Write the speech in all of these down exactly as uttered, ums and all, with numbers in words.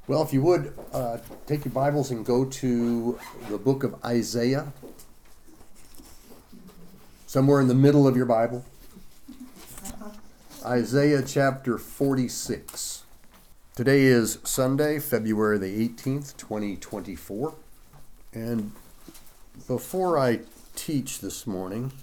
Well, if you would, uh, take your Bibles and go to the book of Isaiah, somewhere in the middle of your Bible. Isaiah chapter forty-six. Today is Sunday, February the eighteenth, twenty twenty-four. And before I teach this morning,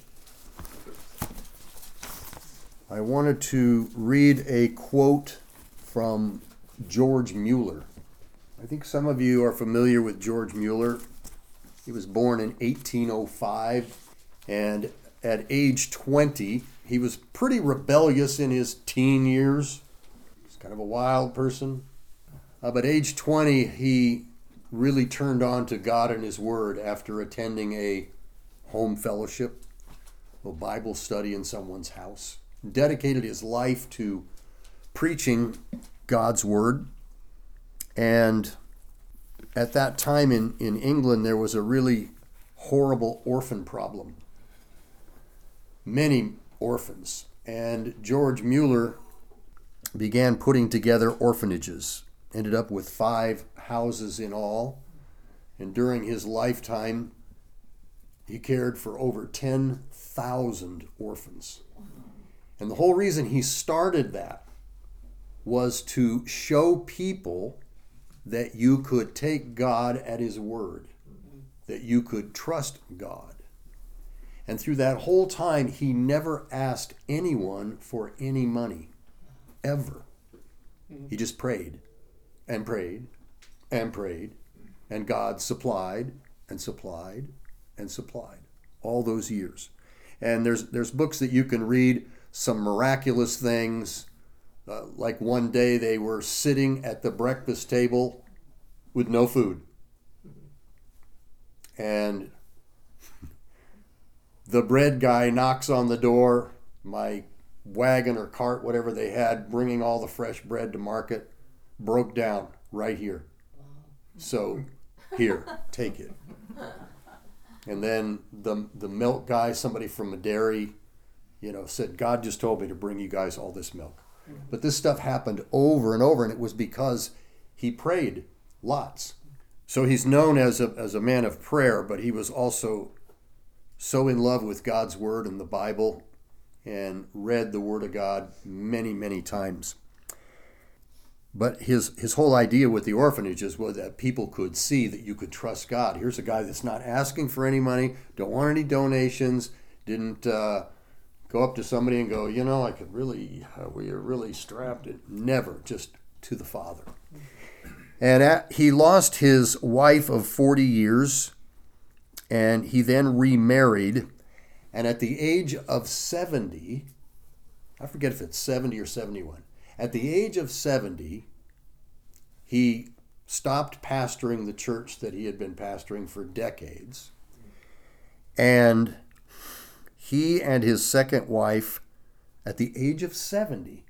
I wanted to read a quote from George Mueller. I think some of you are familiar with George Mueller. He was born in eighteen oh five, and at age twenty, he was pretty rebellious in his teen years. He's kind of a wild person. Uh, but age twenty, he really turned on to God and His Word after attending a home fellowship, a Bible study in someone's house. Dedicated his life to preaching God's Word. And at that time in, in England, there was a really horrible orphan problem. Many orphans. And George Mueller began putting together orphanages. Ended up with five houses in all. And during his lifetime, he cared for over ten thousand orphans. And the whole reason he started that was to show people that you could take God at His word, that you could trust God. And through that whole time, he never asked anyone for any money, ever. He just prayed and prayed and prayed, and God supplied and supplied and supplied all those years. And there's there's books that you can read, some miraculous things. Uh, like one day they were sitting at the breakfast table with no food. And the bread guy knocks on the door, my wagon or cart, whatever they had, bringing all the fresh bread to market, broke down right here. So here, take it. And then the the milk guy, somebody from a dairy, you know, said, God just told me to bring you guys all this milk. But this stuff happened over and over, and it was because he prayed lots. So he's known as a as a man of prayer, but he was also so in love with God's Word and the Bible and read the Word of God many, many times. But his, his whole idea with the orphanages was that people could see that you could trust God. Here's a guy that's not asking for any money, don't want any donations, didn't... Uh, Go up to somebody and go, you know, I could really, uh, we are really strapped. Never, just to the Father. And at, he lost his wife of forty years, and he then remarried. And at the age of seventy, I forget if it's seventy or seventy-one, at the age of seventy, he stopped pastoring the church that he had been pastoring for decades. And he and his second wife, at the age of seventy,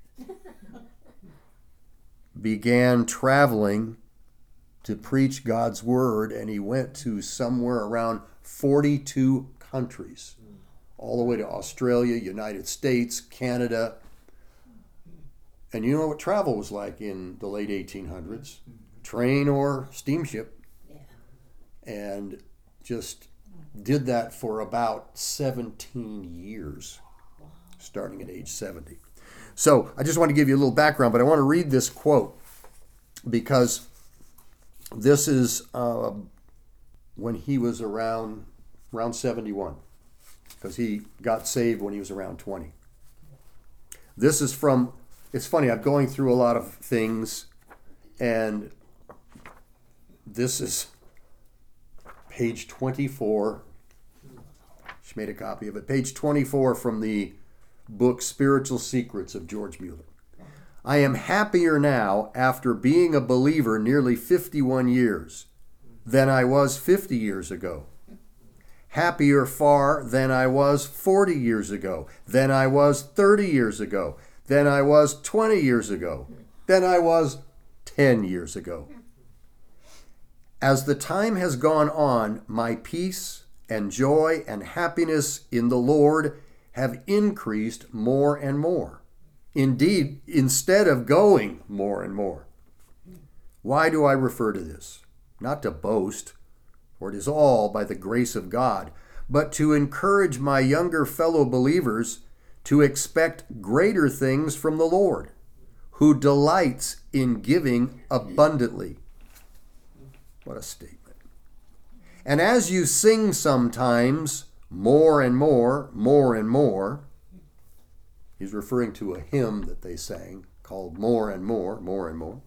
began traveling to preach God's Word, and he went to somewhere around forty-two countries, all the way to Australia, United States, Canada. And you know what travel was like in the late eighteen hundreds? Train or steamship. And just did that for about seventeen years, starting at age seventy. So I just want to give you a little background, but I want to read this quote because this is uh, when he was around around seventy-one, because he got saved when he was around twenty. This is from, it's funny, I'm going through a lot of things, and this is page twenty-four. She made a copy of it. Page twenty-four from the book Spiritual Secrets of George Mueller. I am happier now after being a believer nearly fifty-one years than I was fifty years ago. Happier far than I was forty years ago, than I was thirty years ago, than I was twenty years ago, than I was ten years ago. As the time has gone on, my peace and joy and happiness in the Lord have increased more and more. Indeed, instead of going more and more. Why do I refer to this? Not to boast, for it is all by the grace of God, but to encourage my younger fellow believers to expect greater things from the Lord, who delights in giving abundantly. What a statement. And as you sing sometimes, more and more, more and more, he's referring to a hymn that they sang called More and More, More and More.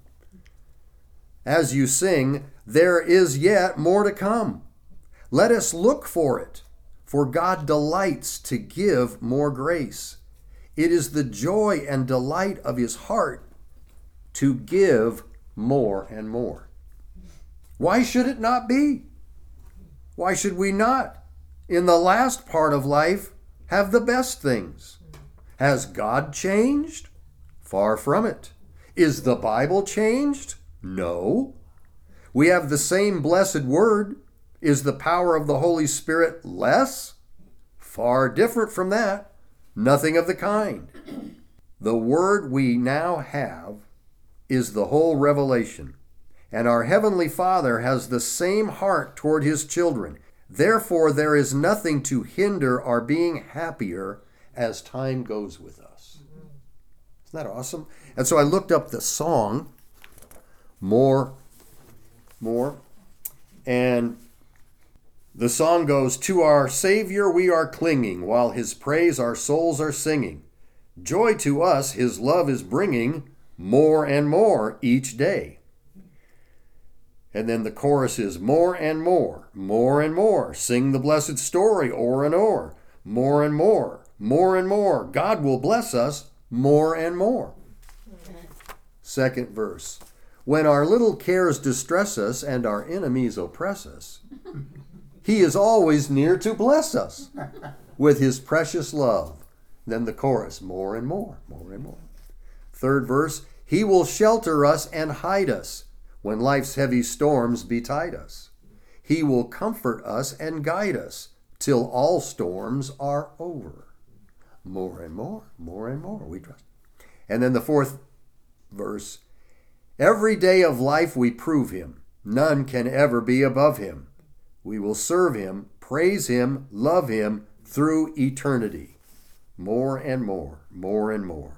As you sing, there is yet more to come. Let us look for it, for God delights to give more grace. It is the joy and delight of his heart to give more and more. Why should it not be? Why should we not, in the last part of life, have the best things? Has God changed? Far from it. Is the Bible changed? No. We have the same blessed word. Is the power of the Holy Spirit less? Far different from that. Nothing of the kind. The word we now have is the whole revelation. And our Heavenly Father has the same heart toward his children. Therefore, there is nothing to hinder our being happier as time goes with us. Isn't that awesome? And so I looked up the song, More, More, and the song goes, to our Savior we are clinging, while his praise our souls are singing. Joy to us his love is bringing, more and more each day. And then the chorus is more and more, more and more. Sing the blessed story o'er and o'er. More and more, more and more. God will bless us more and more. Second verse. When our little cares distress us and our enemies oppress us, he is always near to bless us with his precious love. Then the chorus, more and more, more and more. Third verse. He will shelter us and hide us when life's heavy storms betide us. He will comfort us and guide us till all storms are over. More and more, more and more, we trust. And then the fourth verse, every day of life we prove him. None can ever be above him. We will serve him, praise him, love him through eternity. More and more, more and more.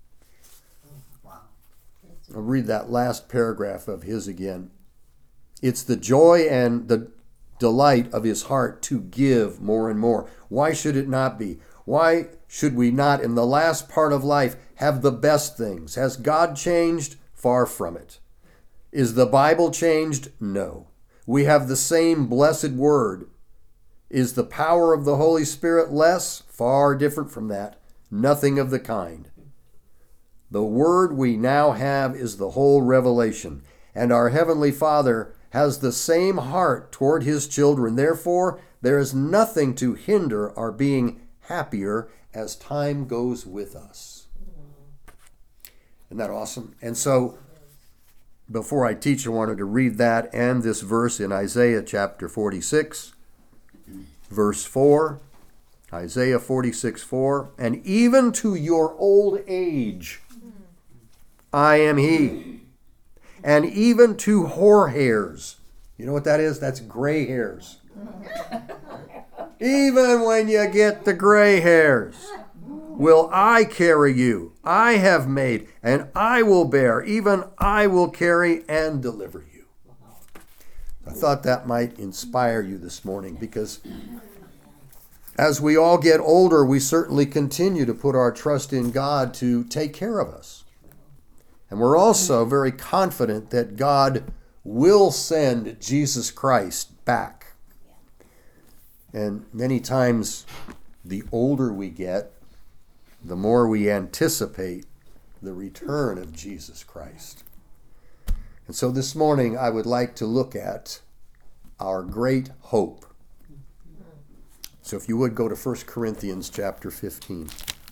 I'll read that last paragraph of his again. It's the joy and the delight of his heart to give more and more. Why should it not be? Why should we not, in the last part of life, have the best things? Has God changed? Far from it. Is the Bible changed? No. We have the same blessed word. Is the power of the Holy Spirit less? Far different from that. Nothing of the kind. The word we now have is the whole revelation, and our Heavenly Father has the same heart toward his children. Therefore, there is nothing to hinder our being happier as time goes with us. Isn't that awesome? And so, before I teach, I wanted to read that and this verse in Isaiah chapter forty-six, verse four. Isaiah forty-six, four. And even to your old age, I am he. And even to hoar hairs. You know what that is? That's gray hairs. Even when you get the gray hairs, will I carry you. I have made, and I will bear. Even I will carry and deliver you. I thought that might inspire you this morning, because as we all get older, we certainly continue to put our trust in God to take care of us. And we're also very confident that God will send Jesus Christ back. And many times, the older we get, the more we anticipate the return of Jesus Christ. And so this morning, I would like to look at our great hope. So if you would go to First Corinthians chapter fifteen.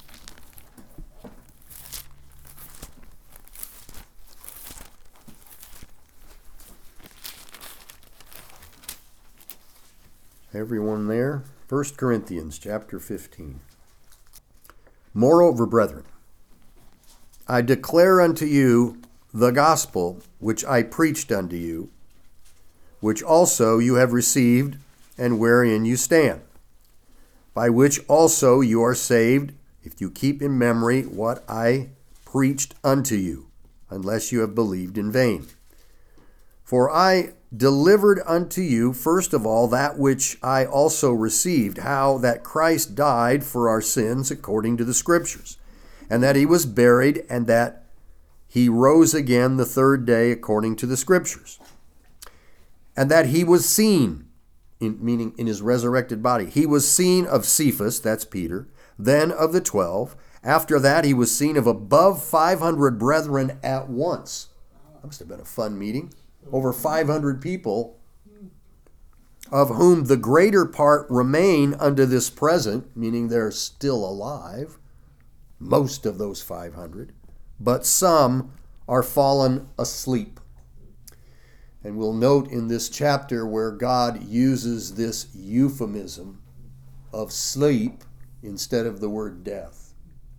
Everyone there? First Corinthians chapter fifteen. Moreover, brethren, I declare unto you the gospel which I preached unto you, which also you have received, and wherein you stand, by which also you are saved, if you keep in memory what I preached unto you, unless you have believed in vain. For I delivered unto you first of all that which I also received, how that Christ died for our sins according to the Scriptures, and that he was buried, and that he rose again the third day according to the Scriptures, and that he was seen, in, meaning in his resurrected body. He was seen of Cephas, that's Peter, then of the twelve. After that he was seen of above five hundred brethren at once. That must have been a fun meeting. Over five hundred people, of whom the greater part remain unto this present, meaning they're still alive, most of those five hundred, but some are fallen asleep. And we'll note in this chapter where God uses this euphemism of sleep instead of the word death.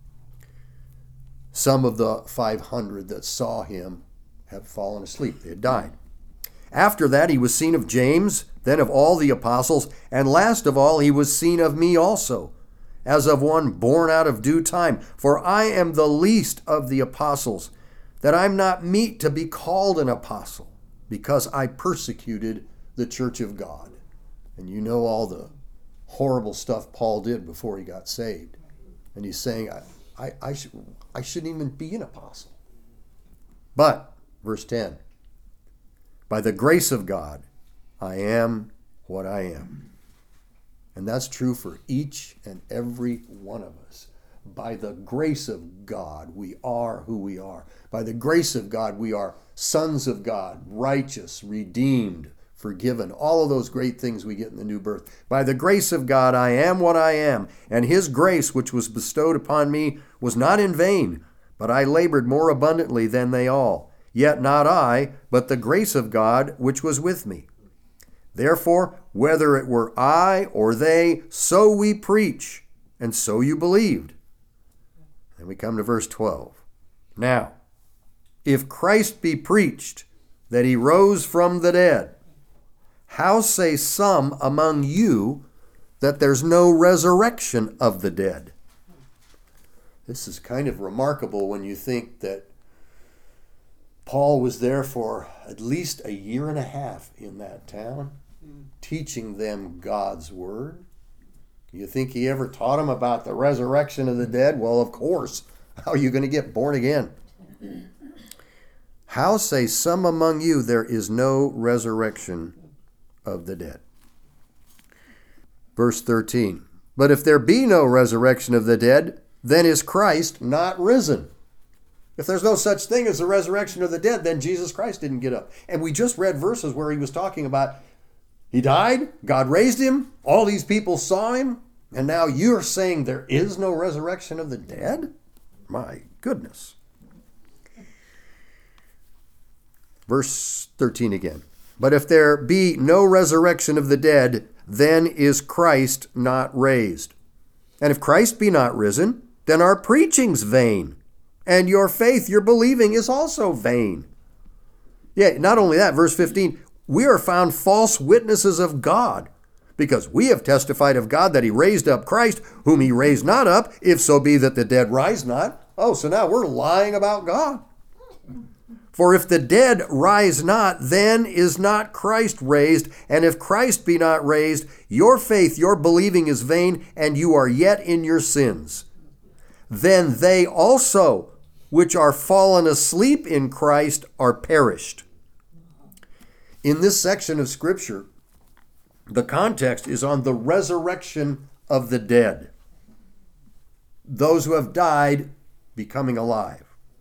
Some of the five hundred that saw him have fallen asleep. They had died. After that he was seen of James, then of all the apostles, and last of all he was seen of me also, as of one born out of due time. For I am the least of the apostles, that I'm not meet to be called an apostle, because I persecuted the church of God. And you know all the horrible stuff Paul did before he got saved. And he's saying, I, I, I, sh- I shouldn't even be an apostle. But, verse ten, by the grace of God, I am what I am. And that's true for each and every one of us. By the grace of God, we are who we are. By the grace of God, we are sons of God, righteous, redeemed, forgiven, all of those great things we get in the new birth. By the grace of God, I am what I am, and his grace which was bestowed upon me was not in vain, but I labored more abundantly than they all. Yet not I, but the grace of God which was with me. Therefore, whether it were I or they, so we preach, and so you believed. And we come to verse twelve. Now, if Christ be preached that he rose from the dead, how say some among you that there's no resurrection of the dead? This is kind of remarkable when you think that Paul was there for at least a year and a half in that town, mm. teaching them God's word. You think he ever taught them about the resurrection of the dead? Well, of course. How are you going to get born again? How say some among you there is no resurrection of the dead? Verse thirteen. But if there be no resurrection of the dead, then is Christ not risen? If there's no such thing as the resurrection of the dead, then Jesus Christ didn't get up. And we just read verses where he was talking about he died, God raised him, all these people saw him, and now you're saying there is no resurrection of the dead? My goodness. Verse thirteen again. But if there be no resurrection of the dead, then is Christ not raised. And if Christ be not risen, then our preaching's vain, and your faith, your believing, is also vain. Yeah, not only that, verse fifteen, we are found false witnesses of God, because we have testified of God that he raised up Christ, whom he raised not up, if so be that the dead rise not. Oh, so now we're lying about God. For if the dead rise not, then is not Christ raised. And if Christ be not raised, your faith, your believing is vain, and you are yet in your sins. Then they also, which are fallen asleep in Christ, are perished. In this section of Scripture, the context is on the resurrection of the dead. Those who have died becoming alive.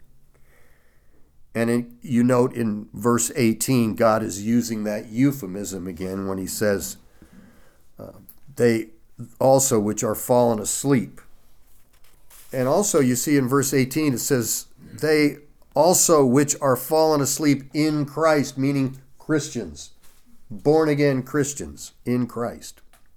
And in, you note in verse eighteen, God is using that euphemism again when he says, uh, they also which are fallen asleep. And also you see in verse eighteen, it says, they also which are fallen asleep in Christ, meaning Christians, born again Christians in Christ.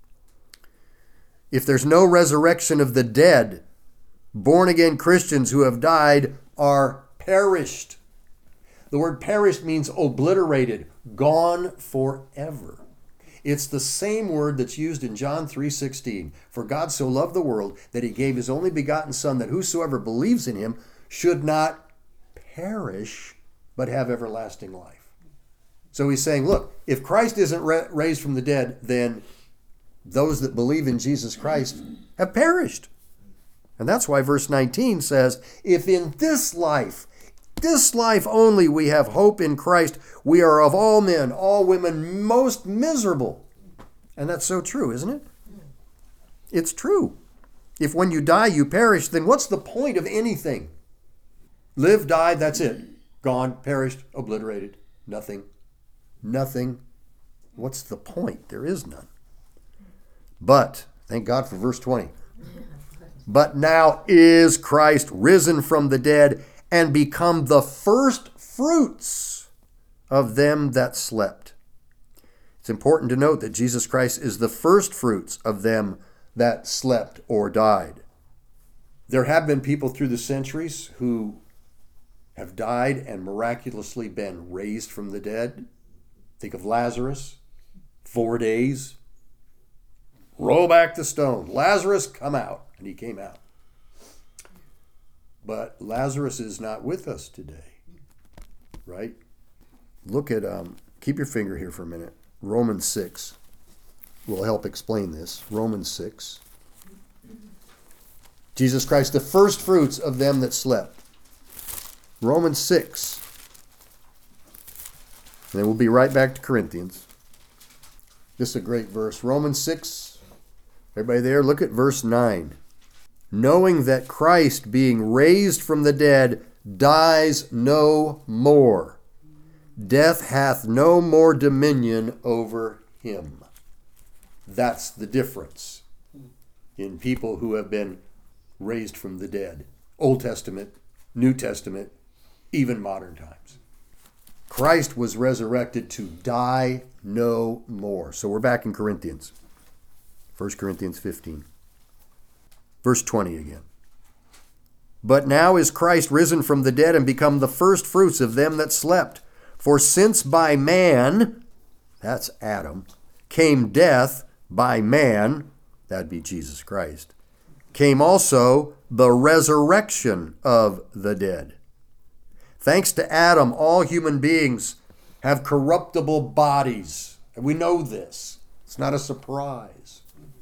If there's no resurrection of the dead, born again Christians who have died are perished. The word perished means obliterated, gone forever. It's the same word that's used in John three sixteen. For God so loved the world that he gave his only begotten Son, that whosoever believes in him should not perish, but have everlasting life. So he's saying, look, if Christ isn't ra- raised from the dead, then those that believe in Jesus Christ have perished. And that's why verse nineteen says, if in this life, this life only we have hope in Christ, we are of all men, all women, most miserable. And that's so true, isn't it? It's true. If when you die you perish, then what's the point of anything? Live, die, that's it. Gone, perished, obliterated. Nothing. Nothing. What's the point? There is none. But, thank God for verse twenty. But now is Christ risen from the dead and become the first fruits of them that slept. It's important to note that Jesus Christ is the first fruits of them that slept or died. There have been people through the centuries who have died and miraculously been raised from the dead. Think of Lazarus, four days. Roll back the stone. Lazarus, come out. And he came out. But Lazarus is not with us today, right? Look at, um, keep your finger here for a minute. Romans six will help explain this. Romans six. Jesus Christ, the first fruits of them that slept. Romans six. And then we'll be right back to Corinthians. This is a great verse. Romans six. Everybody there? Look at verse nine. Knowing that Christ, being raised from the dead, dies no more. Death hath no more dominion over him. That's the difference in people who have been raised from the dead. Old Testament, New Testament, even modern times. Christ was resurrected to die no more. So we're back in Corinthians. First Corinthians fifteen. Verse twenty again. But now is Christ risen from the dead and become the first fruits of them that slept. For since by man, that's Adam, came death, by man, that'd be Jesus Christ, came also the resurrection of the dead. Thanks to Adam, all human beings have corruptible bodies. And we know this. It's not a surprise.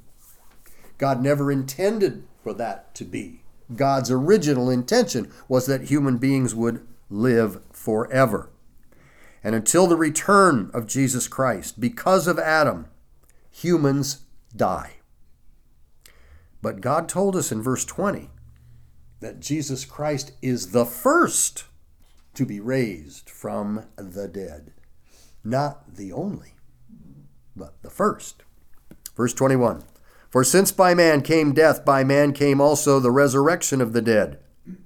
God never intended for that to be. God's original intention was that human beings would live forever. And until the return of Jesus Christ, because of Adam, humans die. But God told us in verse twenty that Jesus Christ is the first to be raised from the dead. Not the only, but the first. Verse twenty-one. For since by man came death, by man came also the resurrection of the dead.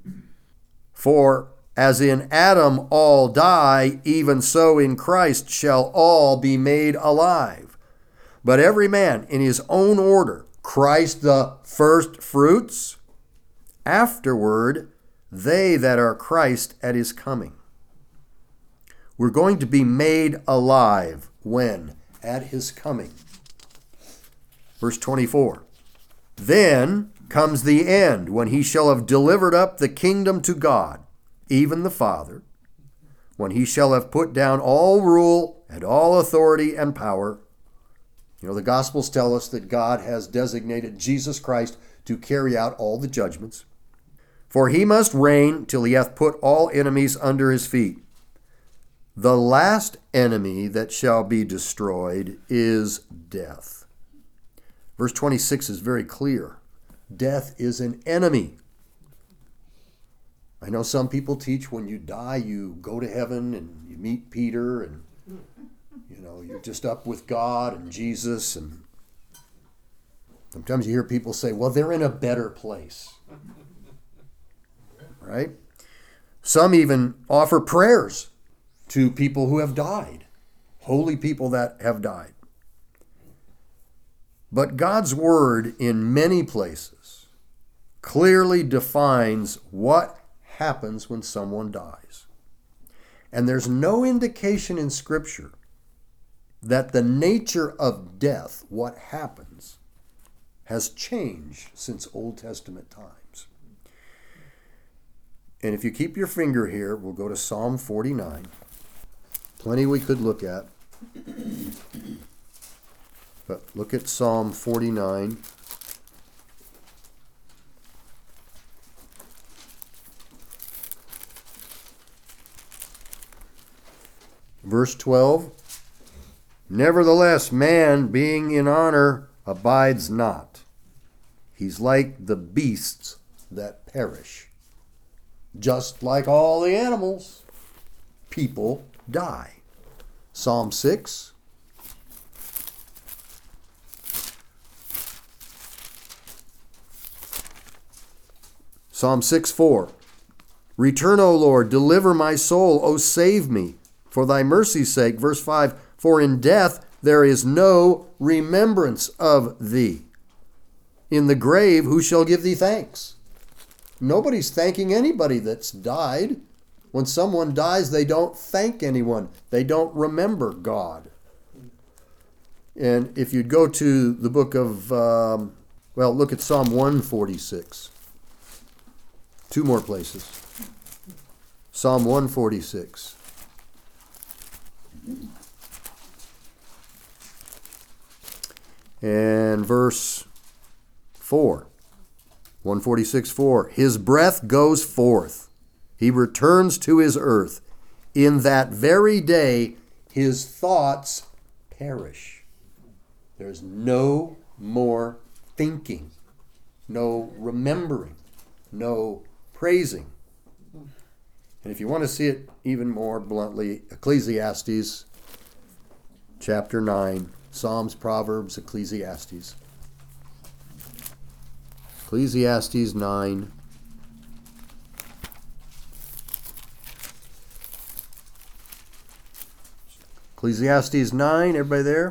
For as in Adam all die, even so in Christ shall all be made alive. But every man in his own order, Christ the first fruits, afterward they that are Christ at his coming. We're going to be made alive when? At his coming. Verse twenty-four. Then comes the end, when he shall have delivered up the kingdom to God, even the Father, when he shall have put down all rule and all authority and power. You know, the Gospels tell us that God has designated Jesus Christ to carry out all the judgments. For he must reign till he hath put all enemies under his feet. The last enemy that shall be destroyed is death. Verse twenty-six is very clear. Death is an enemy. I know some people teach when you die, you go to heaven and you meet Peter and, you know, you're just up with God and Jesus. And sometimes you hear people say, well, they're in a better place. Right? Some even offer prayers to people who have died, holy people that have died. But God's word in many places clearly defines what happens when someone dies. And there's no indication in Scripture that the nature of death, what happens, has changed since Old Testament times. And if you keep your finger here, we'll go to Psalm forty-nine. Plenty we could look at. But look at Psalm forty-nine. Verse twelve. Nevertheless, man, being in honor, abides not. He's like the beasts that perish. Just like all the animals, people die. Psalm six. Psalm six four. Return, O Lord, deliver my soul, O save me, for thy mercy's sake. Verse five. For in death there is no remembrance of thee. In the grave, who shall give thee thanks? Nobody's thanking anybody that's died. When someone dies, they don't thank anyone. They don't remember God. And if you'd go to the book of, um, well, look at Psalm one forty-six. Two more places. Psalm one forty-six. And verse four. one forty-six four. His breath goes forth. He returns to his earth. In that very day, his thoughts perish. There's no more thinking, no remembering, no praising. And if you want to see it even more bluntly, Ecclesiastes chapter nine, Psalms, Proverbs, Ecclesiastes. Ecclesiastes nine. Ecclesiastes nine, everybody there?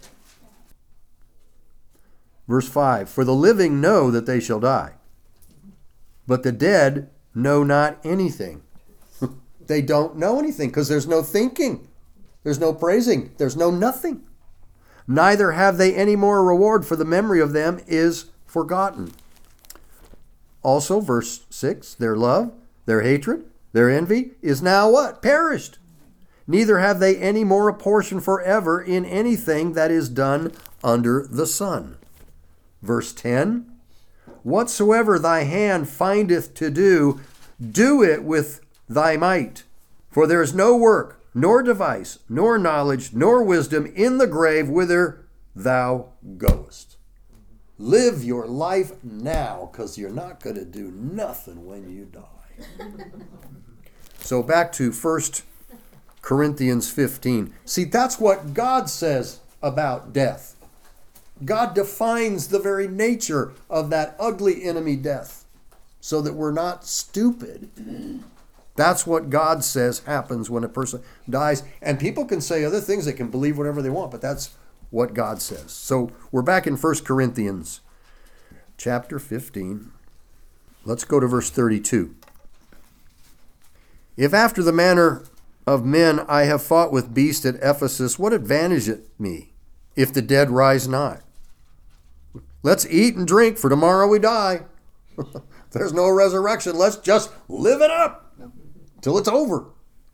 Verse five. For the living know that they shall die, but the dead know not anything. They don't know anything because there's no thinking. There's no praising. There's no nothing. Neither have they any more reward, for the memory of them is forgotten. Also, verse six, their love, their hatred, their envy is now what? Perished. Neither have they any more a portion forever in anything that is done under the sun. Verse ten, whatsoever thy hand findeth to do, do it with thy might. For there is no work, nor device, nor knowledge, nor wisdom in the grave whither thou goest. Live your life now, because you're not going to do nothing when you die. So back to First Corinthians fifteen. See, that's what God says about death. God defines the very nature of that ugly enemy death so that we're not stupid. That's what God says happens when a person dies. And people can say other things, they can believe whatever they want, but that's what God says. So we're back in First Corinthians chapter fifteen. Let's go to verse thirty-two. If after the manner of men I have fought with beasts at Ephesus, what advantage it me, if the dead rise not? Let's eat and drink, for tomorrow we die. There's no resurrection. Let's just live it up till it's over.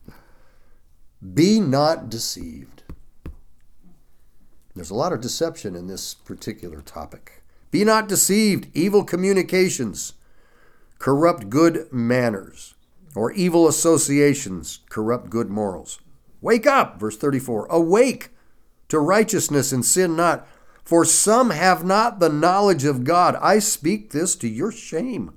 Be not deceived. There's a lot of deception in this particular topic. Be not deceived. Evil communications corrupt good manners, or evil associations corrupt good morals. Wake up, verse thirty-four. Awake to righteousness and sin not, for some have not the knowledge of God. I speak this to your shame.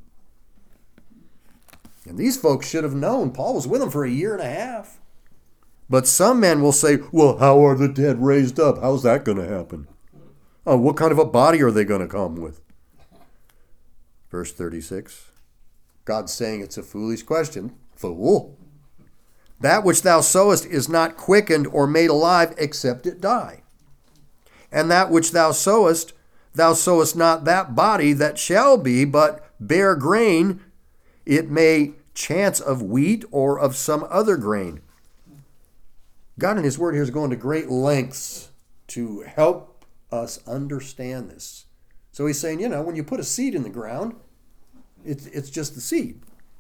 And these folks should have known. Paul was with them for a year and a half. But some men will say, well, how are the dead raised up? How's that going to happen? Oh, what kind of a body are they going to come with? Verse thirty-six. God's saying it's a foolish question. Fool. That which thou sowest is not quickened or made alive except it die. And that which thou sowest, thou sowest not that body that shall be, but bear grain. It may chance of wheat or of some other grain. God in his word here is going to great lengths to help us understand this. So he's saying, you know, when you put a seed in the ground, it's, it's just the seed.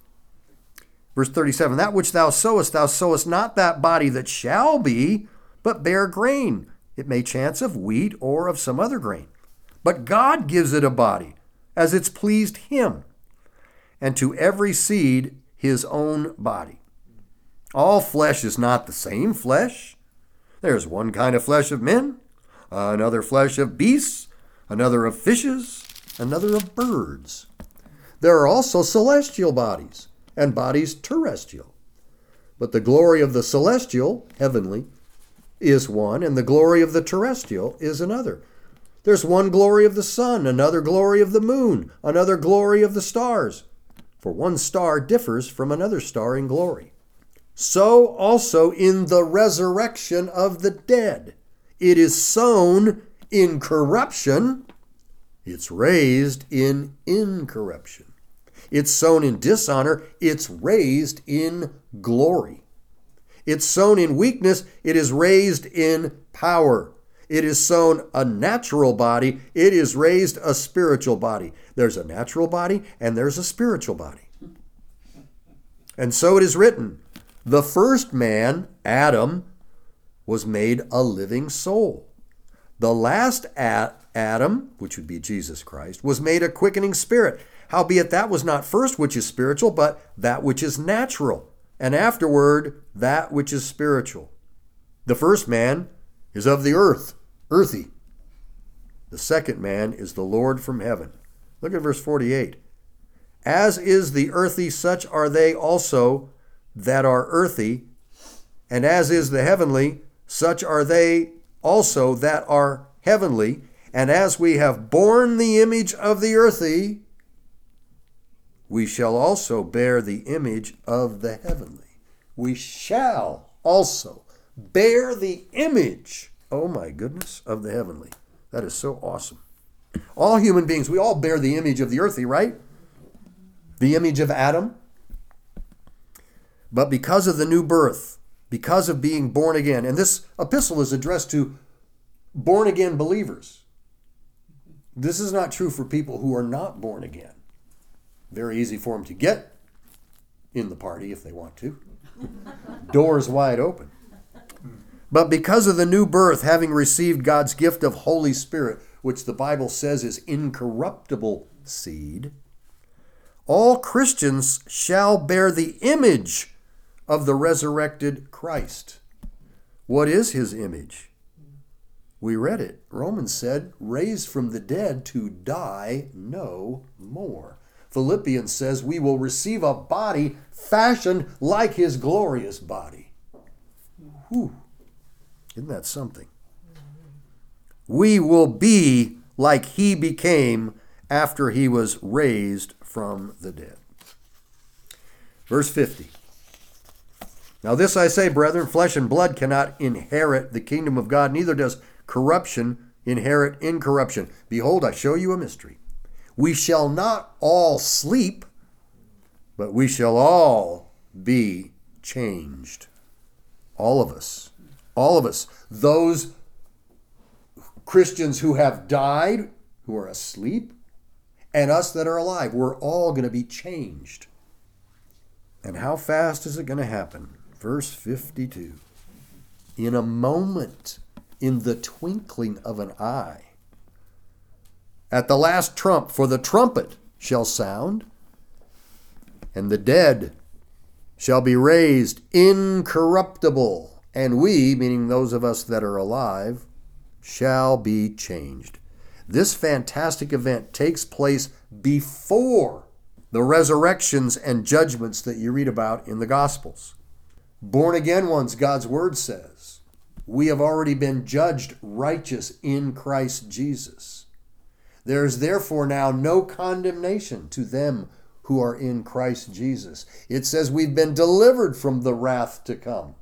Verse thirty-seven, that which thou sowest, thou sowest not that body that shall be, but bare grain. It may chance of wheat or of some other grain. But God gives it a body, as it's pleased him, and to every seed his own body. All flesh is not the same flesh. There's one kind of flesh of men, another flesh of beasts, another of fishes, another of birds. There are also celestial bodies, and bodies terrestrial. But the glory of the celestial, heavenly, is one, and the glory of the terrestrial is another. There's one glory of the sun, another glory of the moon, another glory of the stars. For one star differs from another star in glory. So also in the resurrection of the dead. It is sown in corruption, it's raised in incorruption. It's sown in dishonor, it's raised in glory. It's sown in weakness, it is raised in power. It is sown a natural body, it is raised a spiritual body. There's a natural body and there's a spiritual body. And so it is written, the first man, Adam, was made a living soul. The last Adam, which would be Jesus Christ, was made a quickening spirit. Howbeit that was not first which is spiritual, but that which is natural, and afterward that which is spiritual. The first man is of the earth, earthy. The second man is the Lord from heaven. Look at verse forty-eight. As is the earthy, such are they also that are earthy, and as is the heavenly, such are they also that are heavenly. And as we have borne the image of the earthy, we shall also bear the image of the heavenly. We shall also bear the image, oh my goodness, of the heavenly. That is so awesome. All human beings, we all bear the image of the earthy, right? The image of Adam. But because of the new birth, because of being born again, and this epistle is addressed to born again believers. This is not true for people who are not born again. Very easy for them to get in the party if they want to. Doors wide open. But because of the new birth, having received God's gift of Holy Spirit, which the Bible says is incorruptible seed, all Christians shall bear the image of the resurrected Christ. What is his image? We read it. Romans said, raised from the dead to die no more. Philippians says we will receive a body fashioned like his glorious body. Whew. Isn't that something? We will be like he became after he was raised from the dead. Verse fifty. Now this I say, brethren, flesh and blood cannot inherit the kingdom of God, neither does corruption inherit incorruption. Behold, I show you a mystery. We shall not all sleep, but we shall all be changed. All of us. All of us. Those Christians who have died, who are asleep, and us that are alive. We're all going to be changed. And how fast is it going to happen? Verse fifty-two. In a moment, in the twinkling of an eye, at the last trump, for the trumpet shall sound, and the dead shall be raised incorruptible, and we, meaning those of us that are alive, shall be changed. This fantastic event takes place before the resurrections and judgments that you read about in the Gospels. Born again ones, God's word says, we have already been judged righteous in Christ Jesus. There is therefore now no condemnation to them who are in Christ Jesus. It says we've been delivered from the wrath to come.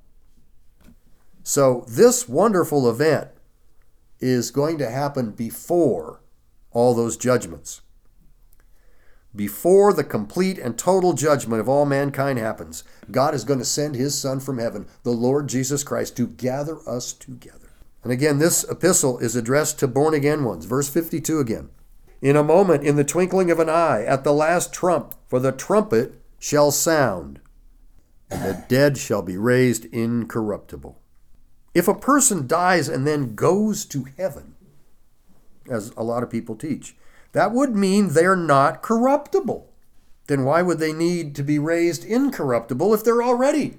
So this wonderful event is going to happen before all those judgments. before the complete and total judgment of all mankind happens, God is going to send his Son from heaven, the Lord Jesus Christ, to gather us together. And again, this epistle is addressed to born-again ones. Verse fifty-two again. In a moment, in the twinkling of an eye, at the last trump, for the trumpet shall sound, and the dead shall be raised incorruptible. If a person dies and then goes to heaven, as a lot of people teach, that would mean they're not corruptible. Then why would they need to be raised incorruptible if they're already?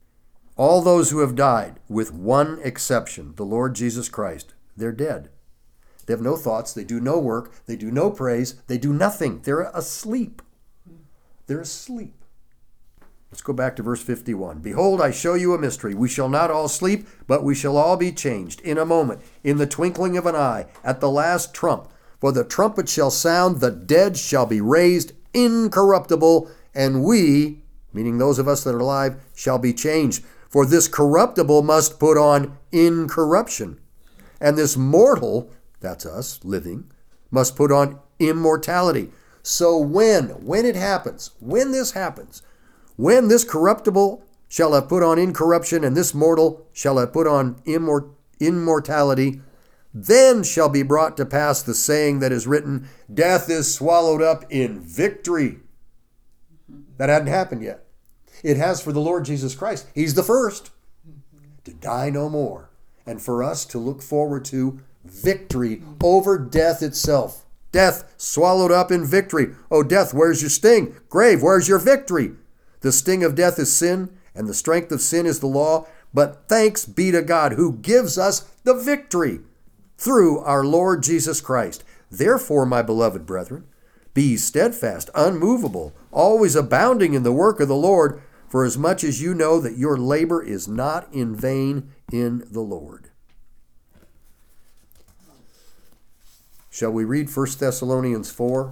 All those who have died, with one exception, the Lord Jesus Christ, they're dead. They have no thoughts, they do no work, they do no praise, they do nothing. They're asleep. They're asleep. Let's go back to verse fifty-one. Behold, I show you a mystery. We shall not all sleep, but we shall all be changed in a moment, in the twinkling of an eye, at the last trump. For the trumpet shall sound, the dead shall be raised incorruptible, and we, meaning those of us that are alive, shall be changed. For this corruptible must put on incorruption, and this mortal, that's us, living, must put on immortality. So when, when it happens, when this happens, when this corruptible shall have put on incorruption, and this mortal shall have put on immor- immortality, then shall be brought to pass the saying that is written, death is swallowed up in victory. That hadn't happened yet. It has for the Lord Jesus Christ. He's the first to die no more, and for us to look forward to victory over death itself. Death swallowed up in victory. Oh, death, where's your sting? Grave, where's your victory? The sting of death is sin, and the strength of sin is the law. But thanks be to God who gives us the victory through our Lord Jesus Christ. Therefore, my beloved brethren, be steadfast, unmovable, always abounding in the work of the Lord, for as much as you know that your labor is not in vain in the Lord. Shall we read First Thessalonians four?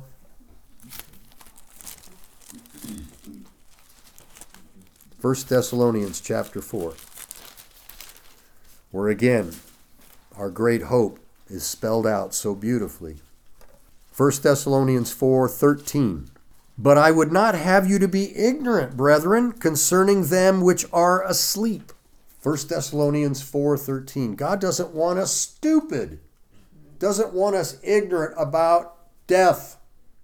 First Thessalonians chapter four, where again our great hope is spelled out so beautifully. First Thessalonians four thirteen. But I would not have you to be ignorant, brethren, concerning them which are asleep. First Thessalonians four thirteen. God doesn't want us stupid. Doesn't want us ignorant about death.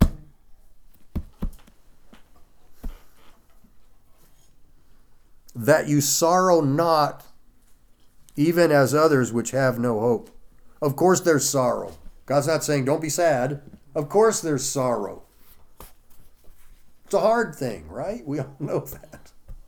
That you sorrow not, even as others which have no hope. Of course there's sorrow. God's not saying don't be sad. Of course there's sorrow. It's a hard thing, right? We all know that.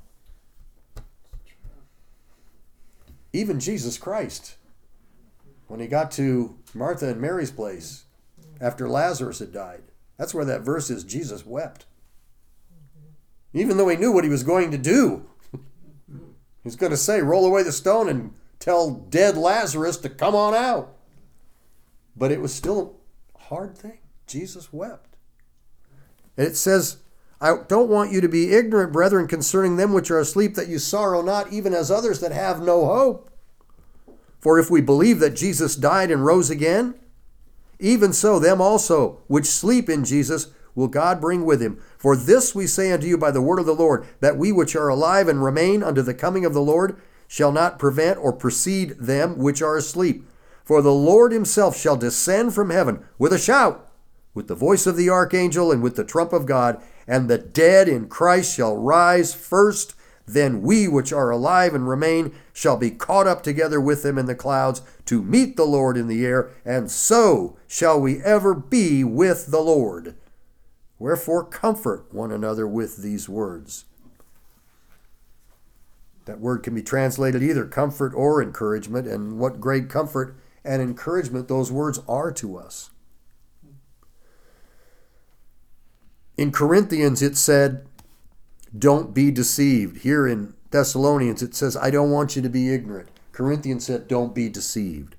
Even Jesus Christ, when he got to Martha and Mary's place after Lazarus had died, that's where that verse is, Jesus wept. Even though he knew what he was going to do. He was going to say, roll away the stone and tell dead Lazarus to come on out. But it was still a hard thing. Jesus wept. And it says, I don't want you to be ignorant, brethren, concerning them which are asleep, that you sorrow not, even as others that have no hope. For if we believe that Jesus died and rose again, even so them also which sleep in Jesus will God bring with him. For this we say unto you by the word of the Lord, that we which are alive and remain unto the coming of the Lord shall not prevent or precede them which are asleep. For the Lord himself shall descend from heaven with a shout, with the voice of the archangel, and with the trump of God, and the dead in Christ shall rise first. Then we which are alive and remain shall be caught up together with them in the clouds to meet the Lord in the air, and so shall we ever be with the Lord. Wherefore comfort one another with these words. That word can be translated either comfort or encouragement, and what great comfort and encouragement those words are to us. In Corinthians it said, don't be deceived. Here in Thessalonians it says, I don't want you to be ignorant. Corinthians said, don't be deceived.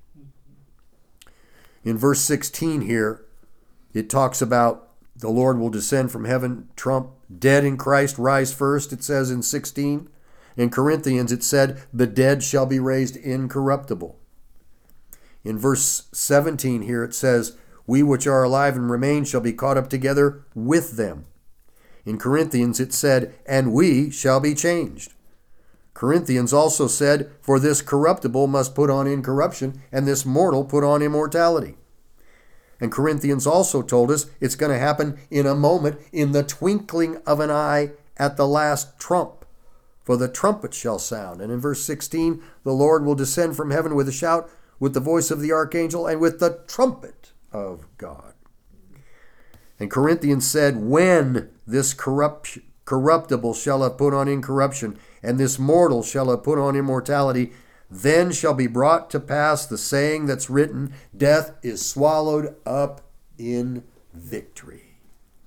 In verse sixteen here, it talks about the Lord will descend from heaven, trump, dead in Christ rise first, it says in sixteen. In Corinthians it said, the dead shall be raised incorruptible. In verse seventeen here it says, we which are alive and remain shall be caught up together with them. In Corinthians it said, and we shall be changed. Corinthians also said, for this corruptible must put on incorruption, and this mortal put on immortality. And Corinthians also told us it's going to happen in a moment, in the twinkling of an eye, at the last trump. For the trumpet shall sound. And in verse sixteen, the Lord will descend from heaven with a shout, with the voice of the archangel, and with the trumpet of God. And Corinthians said, when this corrupt, corruptible shall have put on incorruption, and this mortal shall have put on immortality, then shall be brought to pass the saying that's written, death is swallowed up in victory.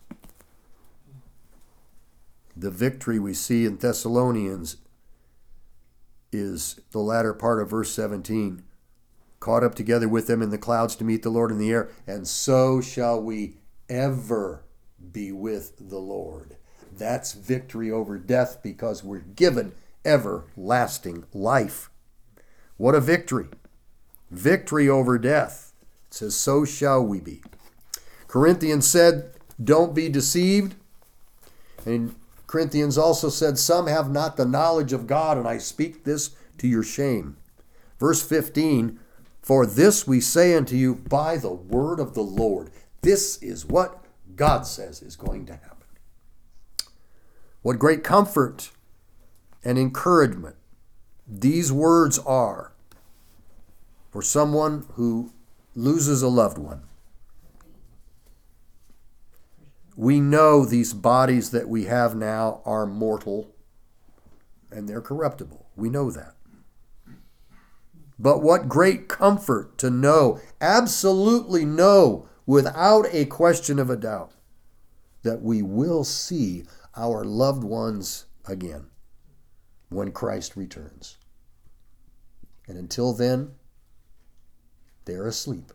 The victory we see in Thessalonians is the latter part of verse seventeen. Caught up together with them in the clouds to meet the Lord in the air, and so shall we ever be with the Lord. That's victory over death because we're given everlasting life. What a victory. Victory over death. It says, so shall we be. Corinthians said, don't be deceived. And Corinthians also said, some have not the knowledge of God, and I speak this to your shame. Verse fifteen, for this we say unto you by the word of the Lord. This is what God says is going to happen. What great comfort and encouragement these words are for someone who loses a loved one. We know these bodies that we have now are mortal and they're corruptible. We know that. But what great comfort to know, absolutely know, without a question of a doubt, that we will see our loved ones again when Christ returns. And until then, they're asleep.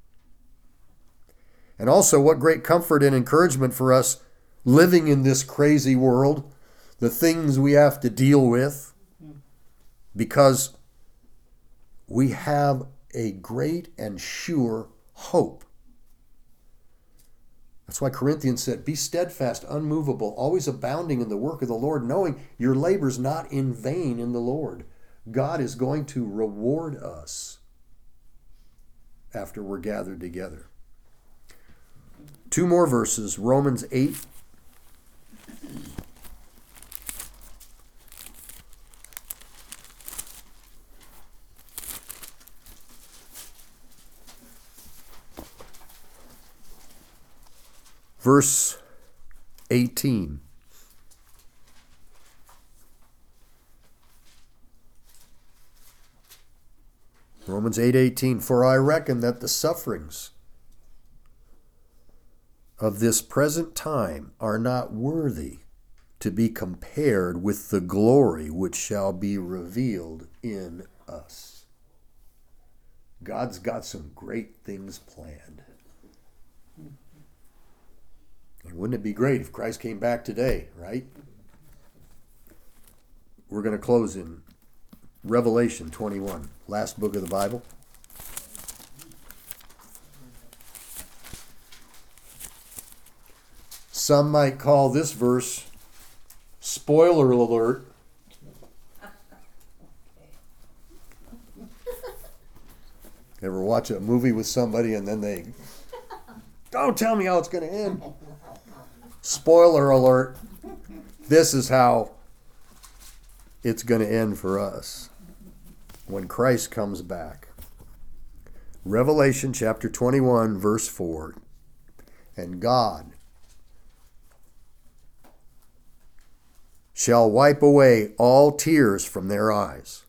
And also, what great comfort and encouragement for us living in this crazy world, the things we have to deal with, because we have a great and sure hope. That's why Corinthians said, be steadfast, unmovable, always abounding in the work of the Lord, knowing your labor's not in vain in the Lord. God is going to reward us after we're gathered together. Two more verses, Romans eight. Verse eighteen. Romans eight eighteen. For I reckon that the sufferings of this present time are not worthy to be compared with the glory which shall be revealed in us. God's got some great things planned. And wouldn't it be great if Christ came back today, right? We're going to close in Revelation twenty-one, last book of the Bible. Some might call this verse spoiler alert. Ever watch a movie with somebody and then they, don't tell me how it's going to end. Spoiler alert. This is how it's going to end for us when Christ comes back. Revelation chapter twenty-one, verse four. And God shall wipe away all tears from their eyes.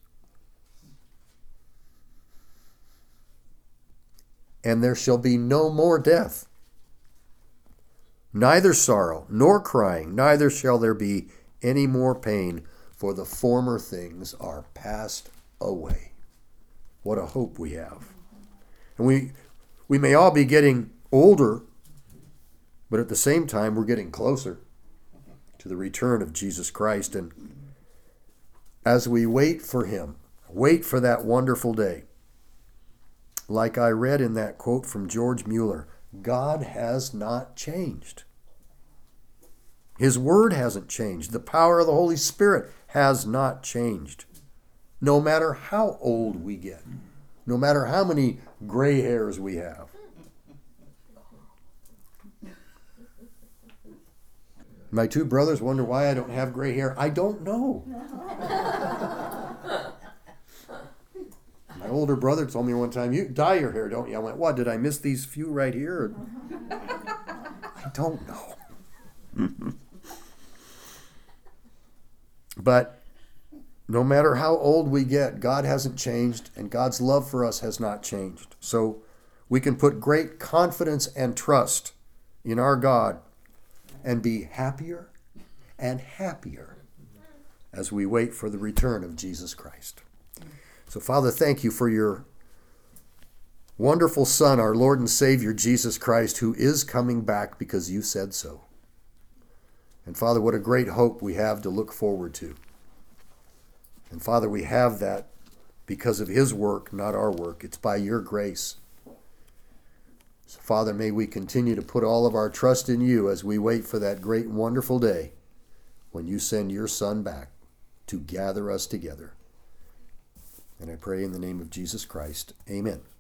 And there shall be no more death, neither sorrow, nor crying, neither shall there be any more pain, for the former things are passed away. What a hope we have. And we we may all be getting older, but at the same time we're getting closer to the return of Jesus Christ. And as we wait for him, wait for that wonderful day, like I read in that quote from George Mueller, God has not changed. His word hasn't changed. The power of the Holy Spirit has not changed. No matter how old we get, no matter how many gray hairs we have. My two brothers wonder why I don't have gray hair. I don't know. My older brother told me one time, you dye your hair, don't you? I went, what, did I miss these few right here? I don't know. But no matter how old we get, God hasn't changed, and God's love for us has not changed. So we can put great confidence and trust in our God and be happier and happier as we wait for the return of Jesus Christ. So, Father, thank you for your wonderful Son, our Lord and Savior, Jesus Christ, who is coming back because you said so. And, Father, what a great hope we have to look forward to. And, Father, we have that because of his work, not our work. It's by your grace. So, Father, may we continue to put all of our trust in you as we wait for that great and wonderful day when you send your Son back to gather us together. And I pray in the name of Jesus Christ. Amen.